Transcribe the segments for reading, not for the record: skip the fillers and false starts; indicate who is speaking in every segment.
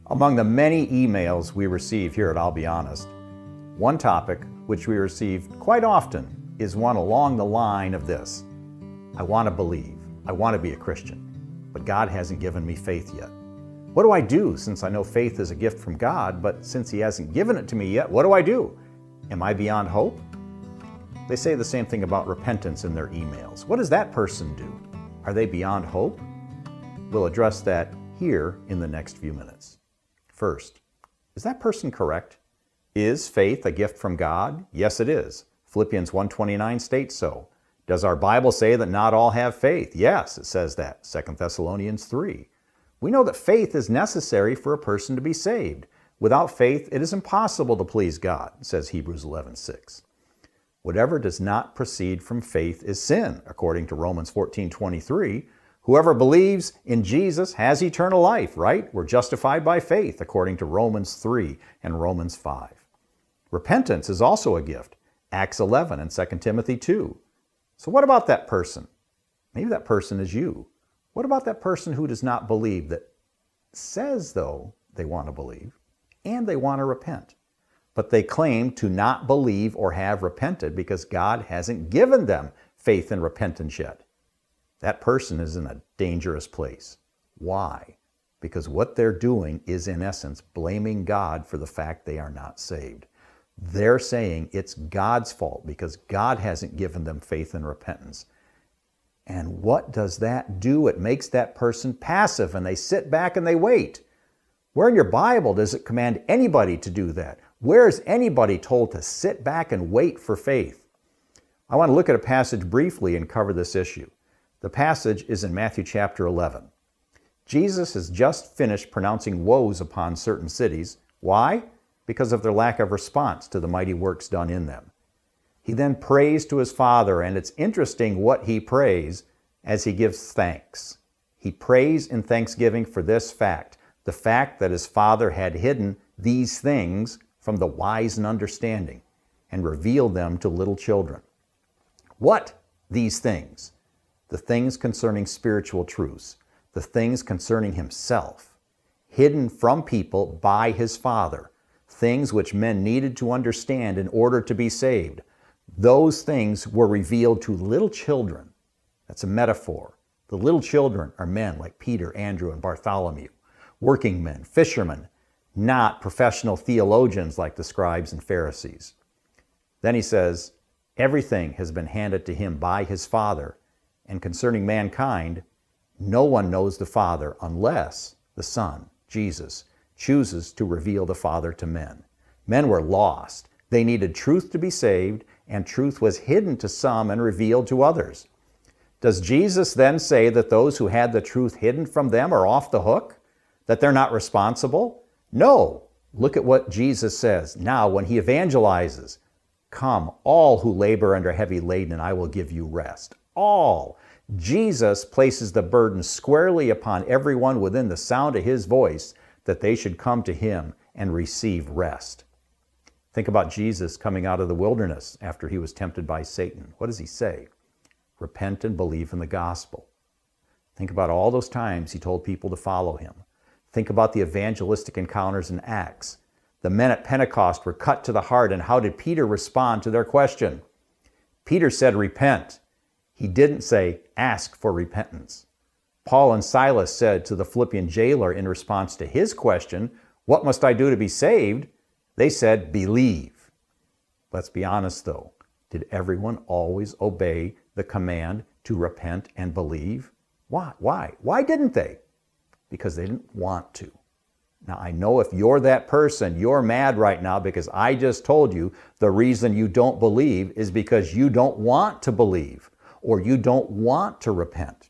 Speaker 1: Among the many emails we receive here at I'll Be Honest, one topic which we receive quite often is one along the line of this: I want to believe, I want to be a Christian, but God hasn't given me faith yet. What do I do since I know faith is a gift from God, but since He hasn't given it to me yet, what do I do? Am I beyond hope? They say the same thing about repentance in their emails. What does that person do? Are they beyond hope? We'll address that here in the next few minutes. First, is that person correct? Is faith a gift from God? Yes, it is. Philippians 1:29 states so. Does our Bible say that not all have faith? Yes, it says that. 2 Thessalonians 3. We know that faith is necessary for a person to be saved. Without faith, it is impossible to please God, says Hebrews 11:6. Whatever does not proceed from faith is sin, according to Romans 14:23. Whoever believes in Jesus has eternal life, right? We're justified by faith, according to Romans 3 and Romans 5. Repentance is also a gift, Acts 11 and 2 Timothy 2. So what about that person? Maybe that person is you. What about that person who does not believe, that says, though, they want to believe and they want to repent, but they claim to not believe or have repented because God hasn't given them faith and repentance yet? That person is in a dangerous place. Why? Because what they're doing is, in essence, blaming God for the fact they are not saved. They're saying it's God's fault because God hasn't given them faith and repentance. And what does that do? It makes that person passive, and they sit back and they wait. Where in your Bible does it command anybody to do that? Where is anybody told to sit back and wait for faith? I want to look at a passage briefly and cover this issue. The passage is in Matthew chapter 11. Jesus has just finished pronouncing woes upon certain cities. Why? Because of their lack of response to the mighty works done in them. He then prays to His Father, and it's interesting what He prays as He gives thanks. He prays in thanksgiving for this fact, the fact that His Father had hidden these things from the wise and understanding and revealed them to little children. What these things? The things concerning spiritual truths, the things concerning Himself, hidden from people by His Father, things which men needed to understand in order to be saved. Those things were revealed to little children. That's a metaphor. The little children are men like Peter, Andrew, and Bartholomew, working men, fishermen, not professional theologians like the scribes and Pharisees. Then he says, everything has been handed to Him by His Father, and concerning mankind, no one knows the Father unless the Son, Jesus, chooses to reveal the Father to men. Men were lost. They needed truth to be saved, and truth was hidden to some and revealed to others. Does Jesus then say that those who had the truth hidden from them are off the hook? That they're not responsible? No. Look at what Jesus says now when He evangelizes. Come, all who labor and are heavy laden, and I will give you rest. All. Jesus places the burden squarely upon everyone within the sound of His voice, that they should come to Him and receive rest. Think about Jesus coming out of the wilderness after He was tempted by Satan. What does He say? Repent and believe in the gospel. Think about all those times He told people to follow Him. Think about the evangelistic encounters in Acts. The men at Pentecost were cut to the heart, and how did Peter respond to their question? Peter said, repent. He didn't say, ask for repentance. Paul and Silas said to the Philippian jailer in response to his question, what must I do to be saved? They said, believe. Let's be honest though. Did everyone always obey the command to repent and believe? Why? Why didn't they? Because they didn't want to. Now, I know if you're that person, you're mad right now because I just told you the reason you don't believe is because you don't want to believe or you don't want to repent.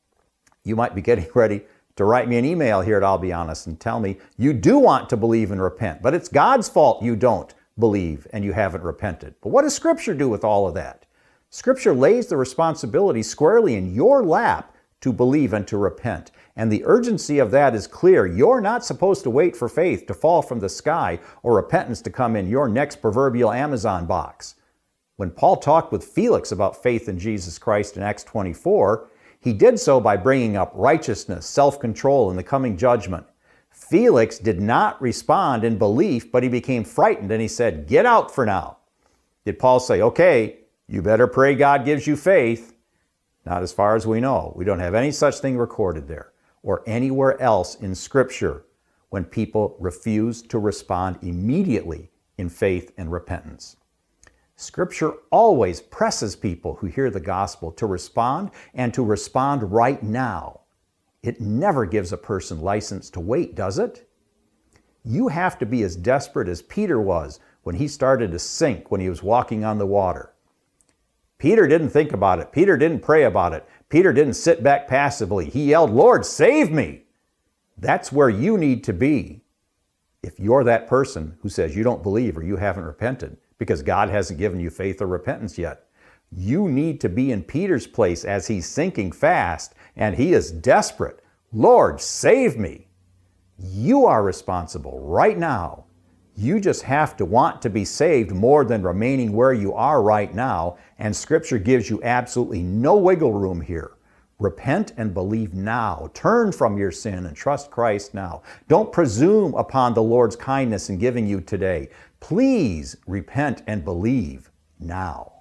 Speaker 1: You might be getting ready to write me an email here at I'll Be Honest and tell me you do want to believe and repent, but it's God's fault you don't believe and you haven't repented. But what does Scripture do with all of that? Scripture lays the responsibility squarely in your lap to believe and to repent. And the urgency of that is clear. You're not supposed to wait for faith to fall from the sky or repentance to come in your next proverbial Amazon box. When Paul talked with Felix about faith in Jesus Christ in Acts 24, he did so by bringing up righteousness, self-control, and the coming judgment. Felix did not respond in belief, but he became frightened and he said, "Get out for now." Did Paul say, "Okay, you better pray God gives you faith"? Not as far as we know. We don't have any such thing recorded there or anywhere else in Scripture when people refuse to respond immediately in faith and repentance. Scripture always presses people who hear the gospel to respond and to respond right now. It never gives a person license to wait, does it? You have to be as desperate as Peter was when he started to sink when he was walking on the water. Peter didn't think about it. Peter didn't pray about it. Peter didn't sit back passively. He yelled, "Lord, save me!" That's where you need to be if you're that person who says you don't believe or you haven't repented because God hasn't given you faith or repentance yet. You need to be in Peter's place as he's sinking fast and he is desperate. "Lord, save me!" You are responsible right now. You just have to want to be saved more than remaining where you are right now, and Scripture gives you absolutely no wiggle room here. Repent and believe now. Turn from your sin and trust Christ now. Don't presume upon the Lord's kindness in giving you today. Please repent and believe now.